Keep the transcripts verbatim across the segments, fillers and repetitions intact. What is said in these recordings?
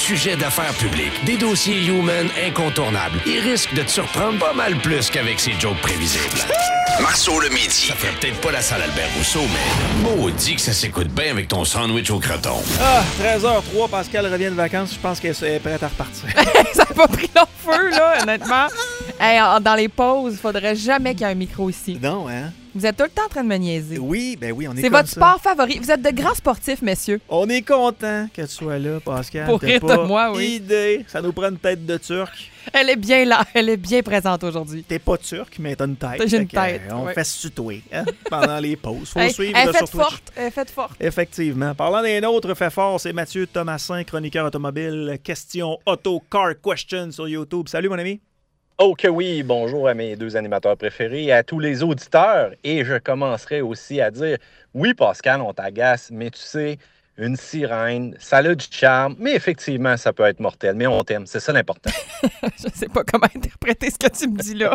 sujets d'affaires publiques, des dossiers human incontournables. Il risque de te surprendre pas mal plus qu'avec ses jokes prévisibles. Marceau le midi. Ça ferait peut-être pas la salle Albert Rousseau, mais maudit que ça s'écoute bien avec ton sandwich au croton. Ah, treize heures zéro trois, Pascal revient de vacances. Je pense qu'elle est prête à repartir. Ça n'a pas pris long feu, là, honnêtement. Hey, en- dans les pauses, il faudrait jamais qu'il y ait un micro ici. Non, hein? Vous êtes tout le temps en train de me niaiser. Oui, ben oui, on est C'est comme votre ça. sport favori. Vous êtes de grands sportifs, messieurs. On est content que tu sois là, Pascal. Pour T'as rire pas de moi, oui. idée. Ça nous prend une tête de turc. Elle est bien là. Elle est bien présente aujourd'hui. T'es pas turc, mais t'as une tête. J'ai une Fait que, tête, euh, On ouais. fait se tutoyer hein, pendant les pauses. Faut Hey, suivre elle là, est sur faite Twitch. forte. Elle est faite forte. Effectivement. Parlant d'un autre fait fort, c'est Mathieu Thomasin, chroniqueur automobile. Question auto, car question sur YouTube. Salut, mon ami. Oh que oui, bonjour à mes deux animateurs préférés et à tous les auditeurs. Et je commencerai aussi à dire, oui Pascal, on t'agace, mais tu sais, une sirène, ça a du charme, mais effectivement, ça peut être mortel, mais on t'aime, c'est ça l'important. Je sais pas comment interpréter ce que tu me dis là.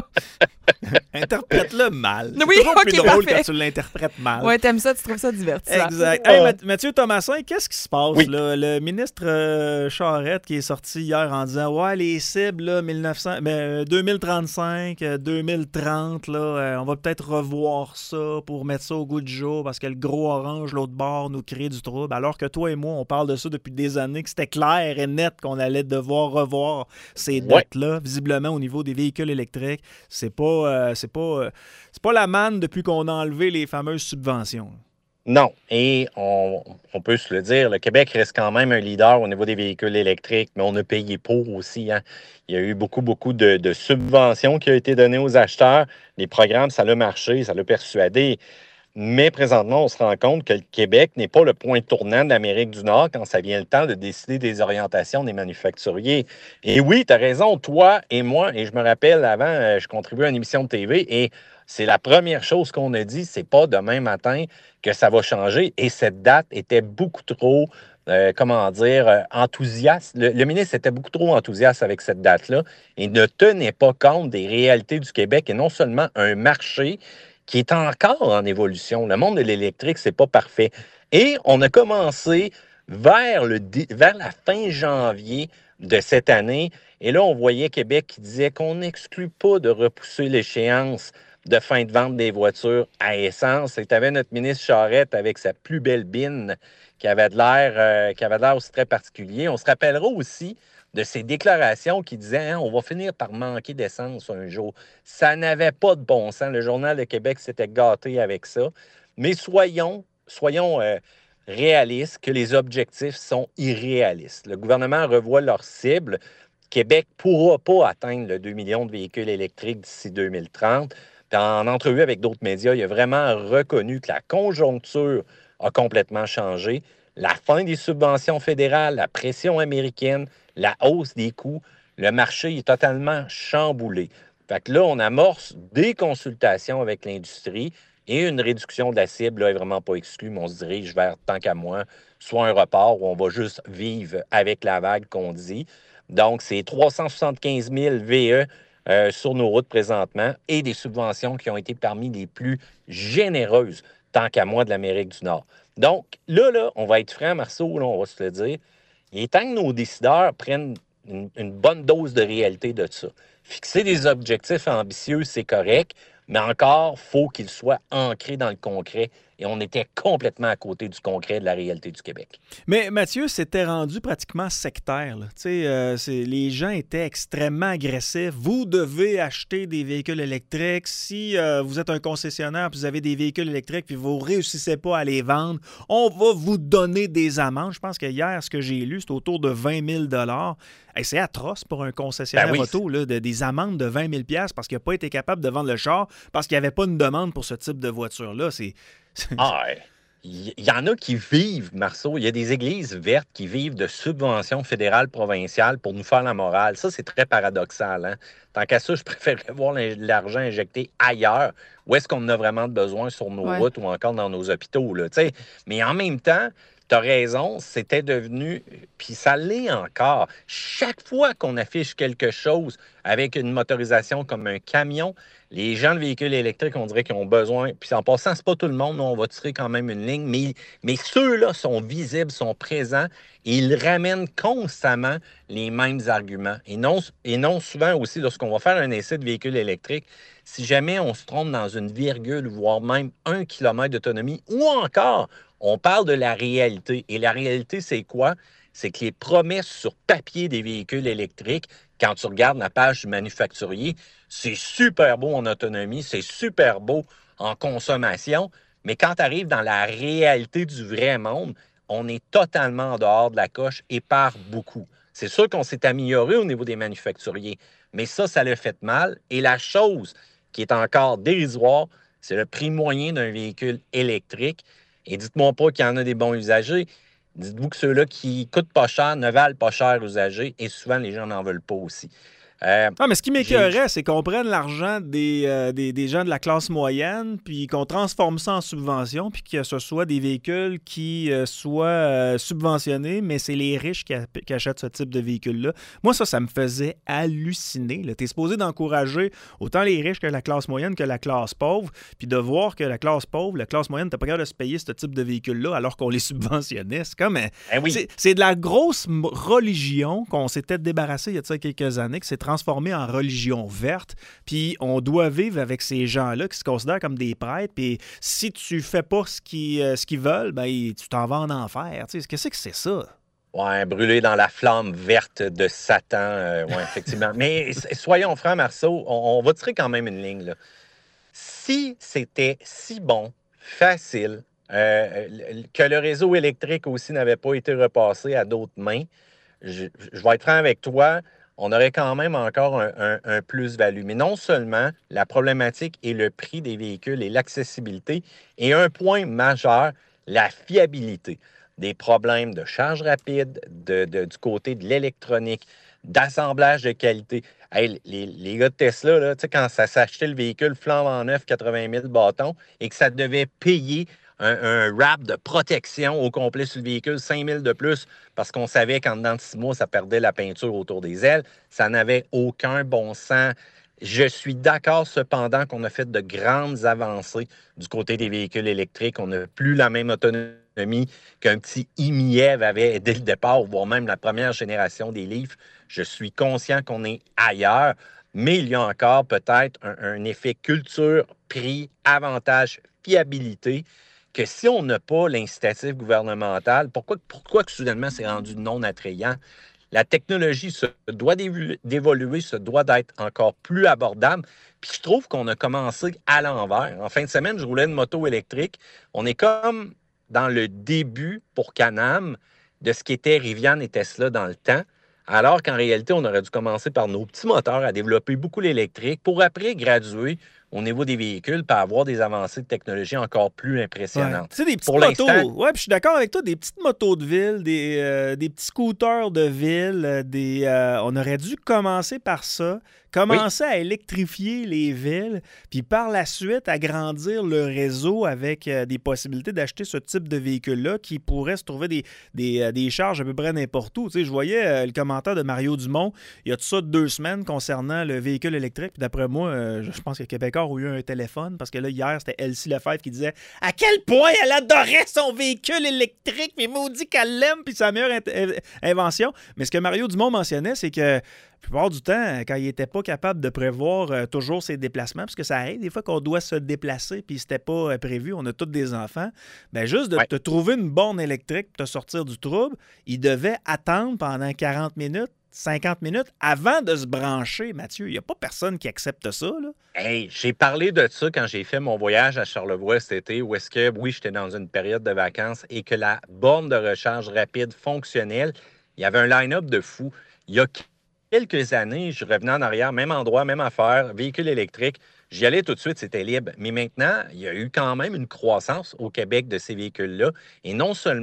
Interprète-le mal. C'est Oui, toujours ok, plus drôle parfait. quand tu l'interprètes mal. Ouais, t'aimes ça, tu trouves ça divertissant. Exact. Hey, Math- Mathieu Thomasin, qu'est-ce qui se passe? Oui. Là? Le ministre euh, Charette qui est sorti hier en disant ouais, les cibles là, mille neuf cents, ben, euh, deux mille trente-cinq, euh, deux mille trente, là, euh, on va peut-être revoir ça pour mettre ça au goût du jour parce que le gros orange, l'autre bord, nous crée du trouble. Alors que toi et moi, on parle de ça depuis des années, que c'était clair et net qu'on allait devoir revoir ces Ouais. dates-là. Visiblement, au niveau des véhicules électriques, c'est pas, euh, c'est pas, euh, c'est pas la manne depuis qu'on a enlevé les fameuses subventions. Non, et on, on peut se le dire, le Québec reste quand même un leader au niveau des véhicules électriques, mais on a payé pour aussi. Hein. Il y a eu beaucoup, beaucoup de, de subventions qui ont été données aux acheteurs. Les programmes, ça a marché, ça l'a persuadé. Mais présentement, on se rend compte que le Québec n'est pas le point tournant de l'Amérique du Nord quand ça vient le temps de décider des orientations des manufacturiers. Et oui, tu as raison, toi et moi, et je me rappelle avant, euh, je contribuais à une émission de T V et c'est la première chose qu'on a dit, c'est pas demain matin que ça va changer. Et cette date était beaucoup trop, euh, comment dire, euh, enthousiaste. Le, le ministre était beaucoup trop enthousiaste avec cette date-là et ne tenait pas compte des réalités du Québec et non seulement un marché qui est encore en évolution. Le monde de l'électrique, c'est pas parfait. Et on a commencé vers, le, dé- vers la fin janvier de cette année. Et là, on voyait Québec qui disait qu'on n'exclut pas de repousser l'échéance de fin de vente des voitures à essence. Et tu avais notre ministre Charette avec sa plus belle bine qui avait de l'air euh, qui avait de l'air aussi très particulier. On se rappellera aussi de ces déclarations qui disaient hein, on va finir par manquer d'essence un jour. Ça n'avait pas de bon sens. Le Journal de Québec s'était gâté avec ça. Mais soyons, soyons euh, réalistes que les objectifs sont irréalistes. Le gouvernement revoit leurs cibles. Québec ne pourra pas atteindre le deux millions de véhicules électriques d'ici deux mille trente. En entrevue avec d'autres médias, il a vraiment reconnu que la conjoncture a complètement changé. La fin des subventions fédérales, la pression américaine, la hausse des coûts, le marché est totalement chamboulé. Fait que là, on amorce des consultations avec l'industrie et une réduction de la cible là, est vraiment pas exclue, mais on se dirige vers, tant qu'à moi, soit un report où on va juste vivre avec la vague qu'on dit. Donc, c'est trois cent soixante-quinze mille V E euh, sur nos routes présentement et des subventions qui ont été parmi les plus généreuses, tant qu'à moi, de l'Amérique du Nord. Donc, là, là, on va être franc, Marceau, là, on va se le dire. Il est temps que nos décideurs prennent une, une bonne dose de réalité de ça. Fixer des objectifs ambitieux, c'est correct, mais encore, il faut qu'ils soient ancrés dans le concret. Et on était complètement à côté du concret de la réalité du Québec. Mais Mathieu, c'était rendu pratiquement sectaire. Là. Tu sais, euh, c'est- les gens étaient extrêmement agressifs. Vous devez acheter des véhicules électriques. Si euh, vous êtes un concessionnaire et vous avez des véhicules électriques et vous ne réussissez pas à les vendre, on va vous donner des amendes. Je pense que hier, ce que j'ai lu, c'est autour de vingt mille dollars. Hey, c'est atroce pour un concessionnaire Ben oui, auto, là, de, des amendes de vingt mille dollars parce qu'il n'a pas été capable de vendre le char parce qu'il n'y avait pas une demande pour ce type de voiture-là. C'est... Ah, ouais. Il y en a qui vivent, Marceau, il y a des églises vertes qui vivent de subventions fédérales, provinciales pour nous faire la morale. Ça, c'est très paradoxal. Hein? Tant qu'à ça, je préférerais voir l'argent injecté ailleurs. Où est-ce qu'on en a vraiment besoin sur nos Ouais. routes ou encore dans nos hôpitaux? Là, tu sais. Mais en même temps, tu as raison, c'était devenu, puis ça l'est encore. Chaque fois qu'on affiche quelque chose avec une motorisation comme un camion, les gens de véhicules électriques, on dirait qu'ils ont besoin, puis en passant, c'est pas tout le monde, on va tirer quand même une ligne, mais, mais ceux-là sont visibles, sont présents, et ils ramènent constamment les mêmes arguments. Et non, et non souvent aussi, lorsqu'on va faire un essai de véhicule électrique, si jamais on se trompe dans une virgule, voire même un kilomètre d'autonomie, ou encore, on parle de la réalité. Et la réalité, c'est quoi? C'est que les promesses sur papier des véhicules électriques, quand tu regardes la page du manufacturier, c'est super beau en autonomie, c'est super beau en consommation, mais quand tu arrives dans la réalité du vrai monde, on est totalement en dehors de la coche et par beaucoup. C'est sûr qu'on s'est amélioré au niveau des manufacturiers, mais ça, ça l'a fait mal. Et la chose qui est encore dérisoire, c'est le prix moyen d'un véhicule électrique. Et dites-moi pas qu'il y en a des bons usagers. Dites-vous que ceux-là qui coûtent pas cher ne valent pas cher usagers et souvent les gens n'en veulent pas aussi. Euh, ah, mais ce qui m'écœurait, c'est qu'on prenne l'argent des, euh, des, des gens de la classe moyenne, puis qu'on transforme ça en subvention, puis que ce soit des véhicules qui euh, soient euh, subventionnés, mais c'est les riches qui, a, qui achètent ce type de véhicule-là. Moi, ça, ça me faisait halluciner. Tu es supposé d'encourager autant les riches que la classe moyenne que la classe pauvre, puis de voir que la classe pauvre, la classe moyenne, t'as pas capable de se payer ce type de véhicule-là alors qu'on les subventionnait. C'est comme... Eh oui. c'est, c'est de la grosse religion qu'on s'était débarrassé il y a de ça quelques années, que c'est transformé en religion verte, puis on doit vivre avec ces gens-là qui se considèrent comme des prêtres, puis si tu fais pas ce qu'ils, euh, ce qu'ils veulent, ben tu t'en vas en enfer. Tu sais, qu'est-ce que c'est ça? Oui, brûler dans la flamme verte de Satan, euh, oui, effectivement. Mais soyons francs, Marceau, on, on va tirer quand même une ligne, là. Si c'était si bon, facile, euh, que le réseau électrique aussi n'avait pas été repassé à d'autres mains, je, je vais être franc avec toi, on aurait quand même encore un, un, un plus-value. Mais non seulement la problématique est le prix des véhicules et l'accessibilité, et un point majeur, la fiabilité. Des problèmes de charge rapide, de, de, du côté de l'électronique, d'assemblage de qualité. Hey, les, les gars de Tesla, là, quand ça s'achetait le véhicule flambant neuf, quatre-vingt mille bâtons, et que ça devait payer un, un wrap de protection au complet sur le véhicule, cinq mille de plus, parce qu'on savait qu'en dedans de six mois, ça perdait la peinture autour des ailes. Ça n'avait aucun bon sens. Je suis d'accord cependant qu'on a fait de grandes avancées du côté des véhicules électriques. On n'a plus la même autonomie qu'un petit I M I E V avait dès le départ, voire même la première génération des Leaf. Je suis conscient qu'on est ailleurs, mais il y a encore peut-être un, un effet culture, prix, avantage, fiabilité, que si on n'a pas l'incitatif gouvernemental, pourquoi, pourquoi que soudainement c'est rendu non attrayant? La technologie se doit d'évoluer, se doit d'être encore plus abordable. Puis je trouve qu'on a commencé à l'envers. En fin de semaine, je roulais une moto électrique. On est comme dans le début pour Can-Am de ce qu'était Rivian et Tesla dans le temps, alors qu'en réalité, on aurait dû commencer par nos petits moteurs à développer beaucoup l'électrique pour après graduer au niveau des véhicules pour avoir des avancées de technologie encore plus impressionnantes. Ouais. Tu sais, des petites pour motos. Ouais, puis je suis d'accord avec toi, des petites motos de ville, des, euh, des petits scooters de ville, des, euh, on aurait dû commencer par ça, commencer oui. à électrifier les villes, puis par la suite agrandir le réseau avec euh, des possibilités d'acheter ce type de véhicule-là qui pourrait se trouver des, des, euh, des charges à peu près n'importe où. Tu sais, je voyais euh, le commentaire de Mario Dumont il y a de ça deux semaines concernant le véhicule électrique, puis d'après moi, euh, je pense que Québécois ont eu un téléphone, parce que là, hier, c'était Elsie Lefebvre qui disait à quel point elle adorait son véhicule électrique, mais maudit qu'elle l'aime, puis sa meilleure in- invention. Mais ce que Mario Dumont mentionnait, c'est que la plupart du temps, quand il n'était pas capable de prévoir euh, toujours ses déplacements, parce que ça arrive des fois qu'on doit se déplacer, puis c'était pas euh, prévu, on a tous des enfants, bien juste de ouais. te trouver une borne électrique pour te sortir du trouble, il devait attendre pendant quarante minutes, cinquante minutes avant de se brancher, Mathieu. Il n'y a pas personne qui accepte ça, là. Hey, j'ai parlé de ça quand j'ai fait mon voyage à Charlevoix cet été, où est-ce que, oui, j'étais dans une période de vacances et que la borne de recharge rapide fonctionnelle, il y avait un line-up de fou. Il y a quelques années, je revenais en arrière, même endroit, même affaire, véhicule électrique. J'y allais tout de suite, c'était libre. Mais maintenant, il y a eu quand même une croissance au Québec de ces véhicules-là. Et non seulement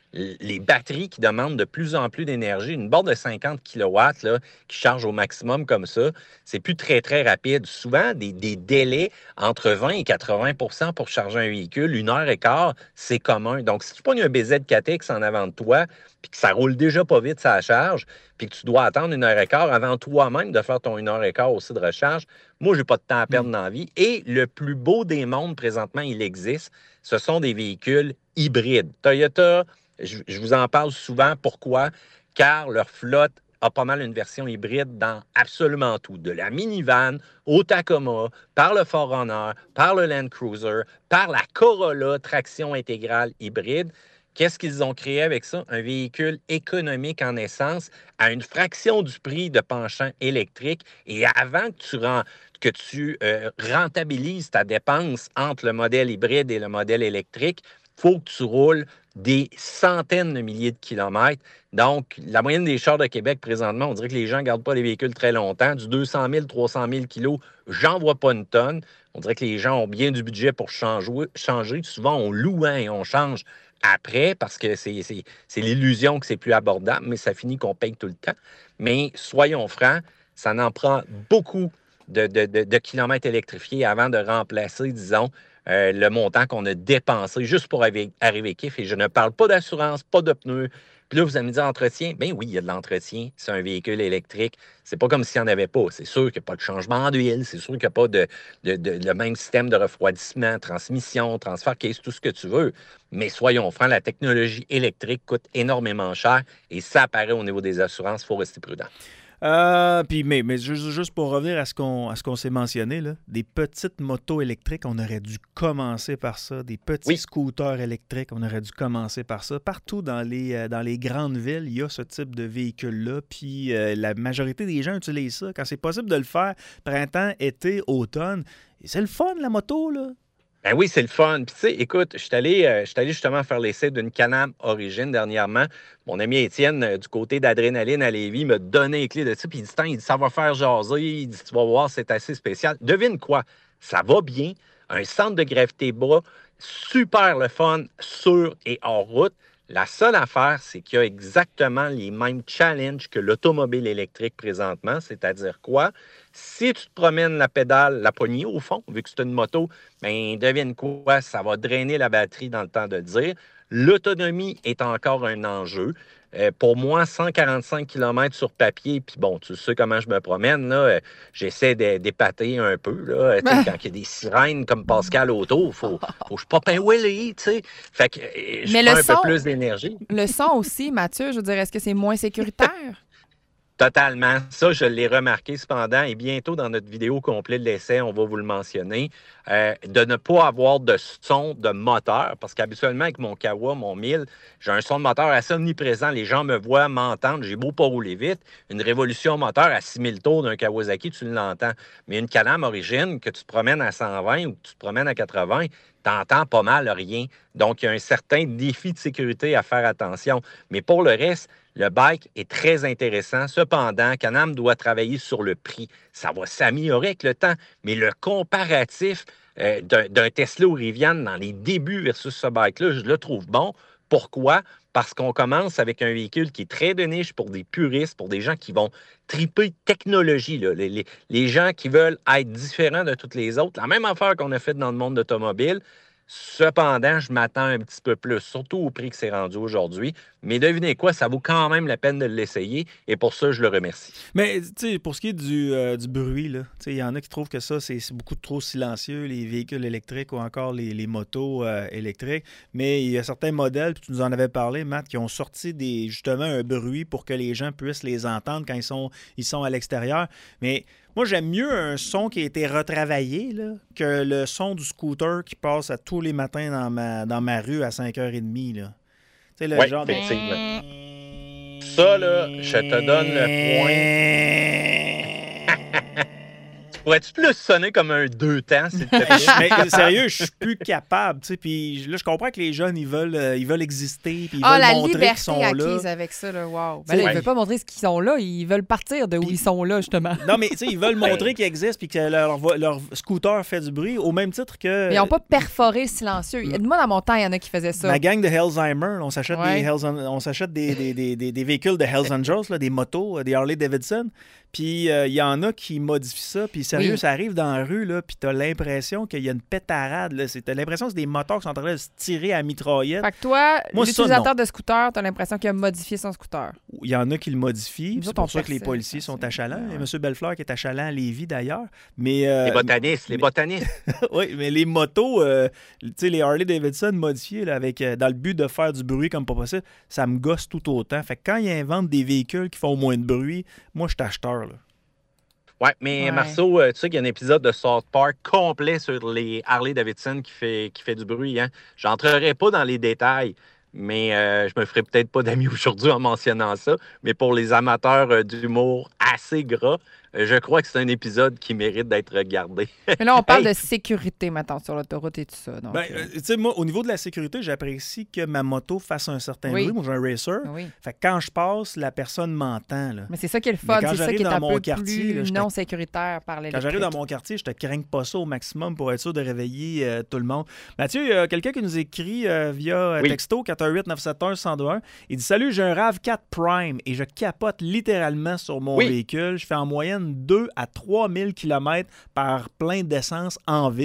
les batteries qui demandent de plus en plus d'énergie. Une borne de cinquante kilowatts là, qui charge au maximum comme ça, c'est plus très, très rapide. Souvent, des, des délais entre vingt et quatre-vingts pour cent pour charger un véhicule, une heure et quart, c'est commun. Donc, si tu pognes un B Z quatre X en avant de toi, puis que ça roule déjà pas vite sa charge, puis que tu dois attendre une heure et quart avant toi-même de faire ton une heure et quart aussi de recharge, moi, j'ai pas de temps à perdre dans la vie. Et le plus beau des mondes, présentement, il existe, ce sont des véhicules hybrides. Toyota, je, je vous en parle souvent. Pourquoi? Car leur flotte a pas mal une version hybride dans absolument tout. De la minivan au Tacoma, par le quatre Runner, par le Land Cruiser, par la Corolla traction intégrale hybride. Qu'est-ce qu'ils ont créé avec ça? Un véhicule économique en essence à une fraction du prix de penchant électrique. Et avant que tu, rend, que tu euh, rentabilises ta dépense entre le modèle hybride et le modèle électrique, il faut que tu roules des centaines de milliers de kilomètres. Donc, la moyenne des chars de Québec présentement, on dirait que les gens ne gardent pas les véhicules très longtemps. Du deux cent mille, trois cent mille kilos, j'en vois pas une tonne. On dirait que les gens ont bien du budget pour changer. changer. Souvent, on loue hein, et on change après parce que c'est, c'est, c'est l'illusion que c'est plus abordable, mais ça finit qu'on paye tout le temps. Mais soyons francs, ça en prend beaucoup de, de, de, de kilomètres électrifiés avant de remplacer, disons, Euh, le montant qu'on a dépensé juste pour arriver, arriver kiff. Et je ne parle pas d'assurance, pas de pneus. Puis là, vous allez me dire entretien. Bien oui, il y a de l'entretien. C'est un véhicule électrique. C'est pas comme s'il n'y en avait pas. C'est sûr qu'il n'y a pas de changement d'huile. C'est sûr qu'il n'y a pas de, de, de, le même système de refroidissement, transmission, transfert case, tout ce que tu veux. Mais soyons francs, la technologie électrique coûte énormément cher et ça apparaît au niveau des assurances. Il faut rester prudent. Euh, puis, mais, mais juste, juste pour revenir à ce qu'on, à ce qu'on s'est mentionné, là, des petites motos électriques, on aurait dû commencer par ça. Des petits oui. scooters électriques, on aurait dû commencer par ça. Partout dans les, euh, dans les grandes villes, il y a ce type de véhicule-là. Puis euh, la majorité des gens utilisent ça. Quand c'est possible de le faire, printemps, été, automne, et c'est le fun, la moto, là. Ben oui, c'est le fun. Puis tu sais, écoute, je suis allé, euh, allé justement faire l'essai d'une Can-Am Origin dernièrement. Mon ami Étienne, euh, du côté d'Adrénaline à Lévis, m'a donné les clés de ça. Puis il dit, il dit, ça va faire jaser. Il dit, tu vas voir, c'est assez spécial. Devine quoi? Ça va bien. Un centre de gravité bas, super le fun, sûr et hors route. La seule affaire, c'est qu'il y a exactement les mêmes challenges que l'automobile électrique présentement, c'est-à-dire quoi? Si tu te promènes la pédale, la poignée au fond, vu que c'est une moto, bien, devine quoi? Ça va drainer la batterie dans le temps de le dire. L'autonomie est encore un enjeu. Euh, pour moi, cent quarante-cinq kilomètres sur papier, puis bon, tu sais comment je me promène, là, euh, j'essaie de, d'épater un peu, là, quand il y a des sirènes comme Pascal Auto, il faut, faut que je poppe un wheelie, tu sais. Fait que euh, je prends un son, peu plus d'énergie. Le son aussi, Mathieu, je veux dire, est-ce que c'est moins sécuritaire? Totalement. Ça, je l'ai remarqué cependant, et bientôt dans notre vidéo complète de l'essai, on va vous le mentionner, euh, de ne pas avoir de son de moteur, parce qu'habituellement, avec mon Kawa, mon mille, j'ai un son de moteur assez omniprésent. Les gens me voient, m'entendent, j'ai beau pas rouler vite. Une révolution moteur à six mille tours d'un Kawasaki, tu l'entends. Mais une Can-Am Origin, que tu te promènes à cent vingt ou que tu te promènes à quatre-vingts, t'entends pas mal rien. Donc, il y a un certain défi de sécurité à faire attention. Mais pour le reste, le bike est très intéressant. Cependant, Can-Am doit travailler sur le prix. Ça va s'améliorer avec le temps, mais le comparatif euh, d'un, d'un Tesla ou Rivian dans les débuts versus ce bike-là, je le trouve bon. Pourquoi? Parce qu'on commence avec un véhicule qui est très de niche pour des puristes, pour des gens qui vont triper technologie, là. Les, les, les gens qui veulent être différents de toutes les autres. La même affaire qu'on a faite dans le monde automobile. Cependant, je m'attends un petit peu plus, surtout au prix que c'est rendu aujourd'hui. Mais devinez quoi, ça vaut quand même la peine de l'essayer et pour ça, je le remercie. Mais tu sais, pour ce qui est du, euh, du bruit, là, il y en a qui trouvent que ça, c'est, c'est beaucoup trop silencieux, les véhicules électriques ou encore les, les motos euh, électriques. Mais il y a certains modèles, puis tu nous en avais parlé, Matt, qui ont sorti des, justement un bruit pour que les gens puissent les entendre quand ils sont, ils sont à l'extérieur. Mais moi, j'aime mieux un son qui a été retravaillé là, que le son du scooter qui passe à tous les matins dans ma, dans ma rue à cinq heures trente. Là. Tu sais, le ouais, genre effectivement. De... Ça, là, je te donne le point. Tu pourrais-tu plus sonner comme un deux temps, s'il te plaît? Mais sérieux, je suis plus capable. Puis là, je comprends que les jeunes, ils veulent, euh, ils veulent exister. Puis ils ah, veulent la montrer liberté qu'ils sont acquise là. avec ça, là, wow. Ben là, ouais. ils veulent pas montrer ce qu'ils sont là, ils veulent partir de où puis, ils sont là, justement. Non, mais tu sais, ils veulent montrer qu'ils existent puis que leur, leur scooter fait du bruit, au même titre que... Mais ils n'ont pas perforé le silencieux. Moi, dans mon temps, il y en a qui faisaient ça. Ma gang de Hellsheimer, on s'achète, ouais. des, Hells, on s'achète des, des, des, des, des véhicules de Hells Angels, là, des motos, des Harley Davidson. Puis il euh, y en a qui modifient ça. Puis sérieux, oui. ça arrive dans la rue, là, puis t'as l'impression qu'il y a une pétarade. Là. T'as l'impression que c'est des moteurs qui sont en train de se tirer à mitraillette. Fait que toi, Moi, l'utilisateur de scooter, t'as l'impression qu'il a modifié son scooter. Il y en a qui le modifient. C'est pour ça que les policiers ça, sont à Chaland. Ouais. M. Belfleur qui est à Chaland à Lévis, d'ailleurs. Mais, euh, les botanistes, les mais... botanistes. oui, mais les motos, euh, tu sais, les Harley Davidson modifiées là, avec, euh, dans le but de faire du bruit comme pas possible, ça me gosse tout autant. Fait que quand ils inventent des véhicules qui font moins de bruit, moi, je suis acheteur, là. Ouais, mais ouais. Marceau, euh, tu sais qu'il y a un épisode de South Park complet sur les Harley Davidson qui fait, qui fait du bruit. Hein? J'entrerai pas dans les détails, mais euh, je me ferai peut-être pas d'amis aujourd'hui en mentionnant ça. Mais pour les amateurs euh, d'humour assez gras, euh, je crois que c'est un épisode qui mérite d'être regardé. Mais là, on parle hey. de sécurité maintenant sur l'autoroute et tout ça. Donc, ben, euh, tu sais, moi, au niveau de la sécurité, j'apprécie que ma moto fasse un certain oui. bruit. Moi, j'ai un racer. Oui. Fait que quand je passe, la personne m'entend. Là. Mais c'est ça qui est le fun. C'est ça qui est un peu quartier, plus là, non sécuritaire par l'électrique. Quand j'arrive dans mon quartier, je te crains pas ça au maximum pour être sûr de réveiller euh, tout le monde. Mathieu, il y a quelqu'un qui nous écrit euh, via oui. texto quatre un huit neuf sept un un zéro deux un. Il dit « Salut, j'ai un RAV quatre Prime et je capote littéralement sur mon oui. véhicule. Je fais en moyenne deux à trois mille kilomètres par plein d'essence en ville. »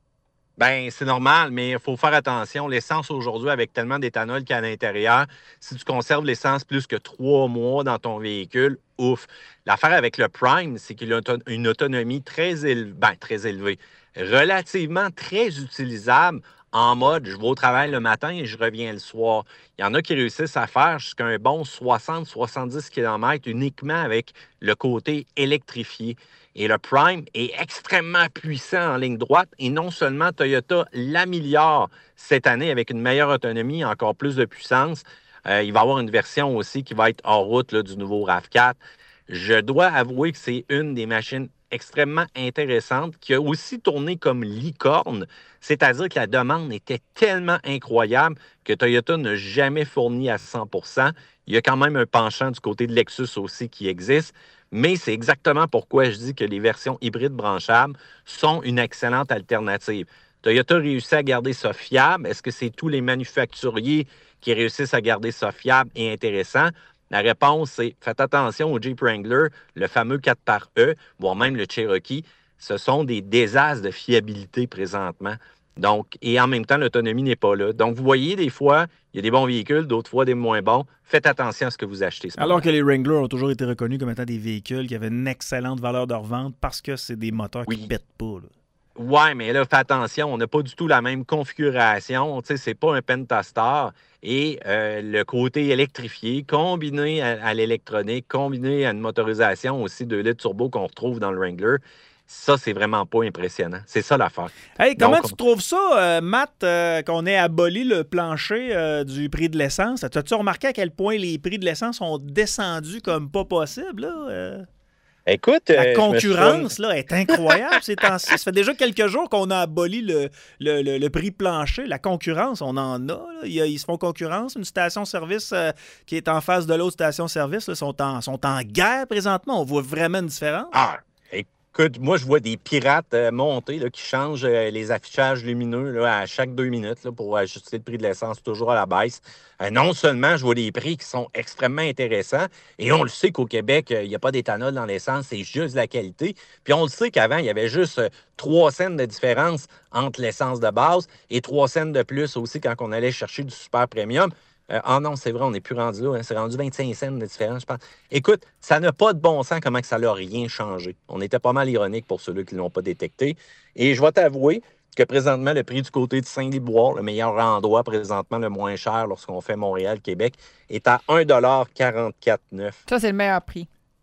Bien, c'est normal, mais il faut faire attention. L'essence aujourd'hui, avec tellement d'éthanol qu'il y a à l'intérieur, si tu conserves l'essence plus que trois mois dans ton véhicule, ouf. L'affaire avec le Prime, c'est qu'il a une autonomie très élevée, ben, très élevée, relativement très utilisable en mode je vais au travail le matin et je reviens le soir. Il y en a qui réussissent à faire jusqu'à un bon soixante à soixante-dix kilomètres uniquement avec le côté électrifié. Et le Prime est extrêmement puissant en ligne droite et non seulement Toyota l'améliore cette année avec une meilleure autonomie, encore plus de puissance. Euh, il va y avoir une version aussi qui va être hors route là, du nouveau RAV quatre. Je dois avouer que c'est une des machines extrêmement intéressante qui a aussi tourné comme licorne, c'est-à-dire que la demande était tellement incroyable que Toyota n'a jamais fourni à cent pour cent. Il y a quand même un penchant du côté de Lexus aussi qui existe, mais c'est exactement pourquoi je dis que les versions hybrides branchables sont une excellente alternative. Toyota réussit à garder ça fiable. Est-ce que c'est tous les manufacturiers qui réussissent à garder ça fiable et intéressant? La réponse, c'est faites attention au Jeep Wrangler, le fameux quatre par E, voire même le Cherokee. Ce sont des désastres de fiabilité présentement. Donc, et en même temps, l'autonomie n'est pas là. Donc, vous voyez, des fois, il y a des bons véhicules, d'autres fois, des moins bons. Faites attention à ce que vous achetez. Alors moment. Que les Wrangler ont toujours été reconnus comme étant des véhicules qui avaient une excellente valeur de revente parce que c'est des moteurs oui. qui ne pètent pas. Là. Oui, mais là, fais attention, on n'a pas du tout la même configuration. Tu sais, c'est pas un Pentastar. Et euh, le côté électrifié, combiné à, à l'électronique, combiné à une motorisation aussi de litres turbo qu'on retrouve dans le Wrangler, ça, c'est vraiment pas impressionnant. C'est ça l'affaire. Hey, comment Donc, tu trouves ça, euh, Matt, euh, qu'on ait aboli le plancher euh, du prix de l'essence? As-tu remarqué à quel point les prix de l'essence ont descendu comme pas possible, là? Euh... Écoute, la euh, concurrence suis... là, est incroyable ces temps-ci. Ça fait déjà quelques jours qu'on a aboli le, le, le, le prix plancher. La concurrence, on en a. Là. Ils, ils se font concurrence. Une station-service euh, qui est en face de l'autre station-service là, sont, en, sont en guerre présentement. On voit vraiment une différence. Ah, écoute, moi, je vois des pirates euh, monter là, qui changent euh, les affichages lumineux là, à chaque deux minutes là, pour ajuster le prix de l'essence toujours à la baisse. Euh, non seulement, je vois des prix qui sont extrêmement intéressants, et on le sait qu'au Québec, il euh, n'y a pas d'éthanol dans l'essence, c'est juste de la qualité. Puis on le sait qu'avant, il y avait juste euh, trois cents de différence entre l'essence de base et trois cents de plus aussi quand on allait chercher du super premium. Euh, ah non, c'est vrai, on n'est plus rendu là. Hein, c'est rendu vingt-cinq cents de différence, je pense. Écoute, ça n'a pas de bon sens comment que ça n'a rien changé. On était pas mal ironique pour ceux-là qui ne l'ont pas détecté. Et je vais t'avouer que présentement, le prix du côté de Saint-Liboire, le meilleur endroit présentement, le moins cher lorsqu'on fait Montréal-Québec, est à un dollar quarante-quatre neuf. Ça, c'est le meilleur prix.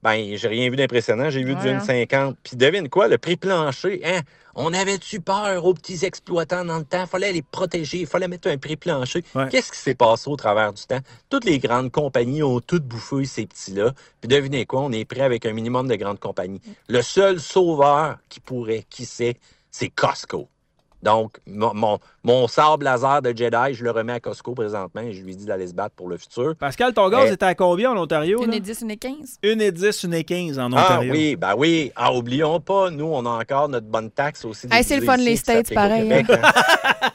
ben, j'ai rien vu d'impressionnant. J'ai vu Ouais, du un cinquante. Puis devine quoi, le prix plancher, hein? On avait-tu peur aux petits exploitants dans le temps? Il fallait les protéger, il fallait mettre un prix plancher. Ouais. Qu'est-ce qui s'est passé au travers du temps? Toutes les grandes compagnies ont toutes bouffé ces petits-là. Puis devinez quoi, on est prêt avec un minimum de grandes compagnies. Le seul sauveur qui pourrait, qui sait, c'est Costco. Donc, mon, mon, mon sable laser de Jedi, je le remets à Costco présentement et je lui dis d'aller se battre pour le futur. Pascal, ton gaz Eh. était à combien en Ontario? Une là? et dix, une et quinze. Une et dix, une et quinze en Ah Ontario. oui, ben oui. Ah, oublions pas, nous, on a encore notre bonne taxe aussi. Hey, c'est le fun, ici, les qui States, s'applique au pareil, Québec, hein.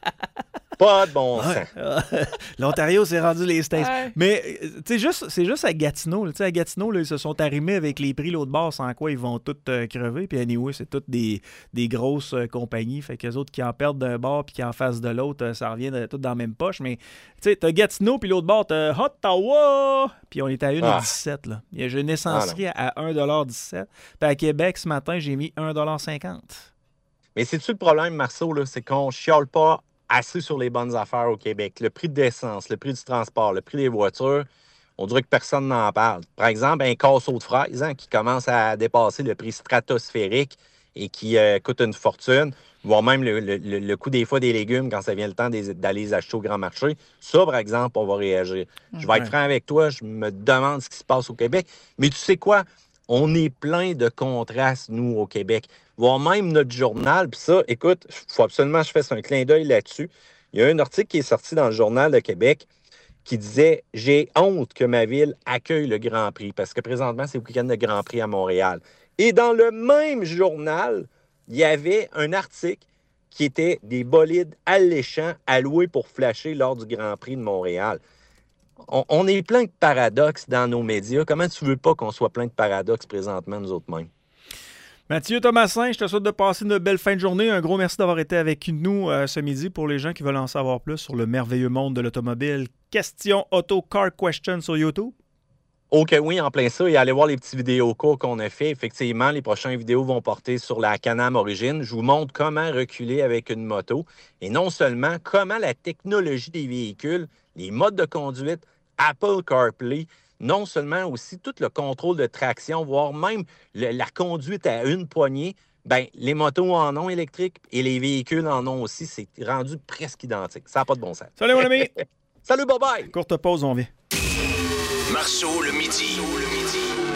Pas de bon sens. L'Ontario, c'est rendu les States. Ouais. Mais euh, tu sais, juste, c'est juste à Gatineau. là. Tu sais, à Gatineau, là, ils se sont arrimés avec les prix l'autre bord, sans quoi ils vont tous euh, crever. Puis anyway, c'est toutes des, des grosses euh, compagnies. Fait qu'eux autres qui en perdent d'un bord puis qui en fassent de l'autre, euh, ça revient de, tout dans la même poche. Mais tu sais, t'as Gatineau puis l'autre bord, t'as Ottawa. Puis on est à un virgule dix-sept. Là. J'ai une essencerie Ah, à un virgule dix-sept. Puis à Québec, ce matin, j'ai mis un virgule cinquante. Mais c'est-tu le problème, Marceau, là? C'est qu'on chiale pas assez sur les bonnes affaires au Québec. Le prix d'essence, le prix du transport, le prix des voitures, on dirait que personne n'en parle. Par exemple, un casseau de fraises hein, qui commence à dépasser le prix stratosphérique et qui euh, coûte une fortune, voire même le, le, le coût des fois des légumes quand ça vient le temps des, d'aller les acheter au grand marché. Ça, par exemple, on va réagir. Je vais être Ouais. franc avec toi, je me demande ce qui se passe au Québec. Mais tu sais quoi? On est plein de contrastes, nous, au Québec. Voire même notre journal. Puis ça, écoute, il faut absolument que je fasse un clin d'œil là-dessus. Il y a un article qui est sorti dans le Journal de Québec qui disait « J'ai honte que ma ville accueille le Grand Prix » parce que présentement, c'est le week-end de Grand Prix à Montréal. Et dans le même journal, il y avait un article qui était des bolides alléchants alloués pour flasher lors du Grand Prix de Montréal. On, on est plein de paradoxes dans nos médias. Comment tu veux pas qu'on soit plein de paradoxes présentement, nous autres mêmes? Mathieu Thomasin, je te souhaite de passer une belle fin de journée. Un gros merci d'avoir été avec nous euh, ce midi. Pour les gens qui veulent en savoir plus sur le merveilleux monde de l'automobile, Question Auto Car Question sur YouTube. OK, oui, en plein ça. Et allez voir les petits vidéos courts qu'on a fait. Effectivement, les prochaines vidéos vont porter sur la Can-Am Origin. Je vous montre comment reculer avec une moto. Et non seulement, comment la technologie des véhicules, les modes de conduite, Apple CarPlay, non seulement aussi tout le contrôle de traction, voire même le, la conduite à une poignée, bien, les motos en ont électriques et les véhicules en ont aussi. C'est rendu presque identique. Ça n'a pas de bon sens. Salut mon ami! Salut, bye-bye! Courte pause, on vient. Marceau le midi.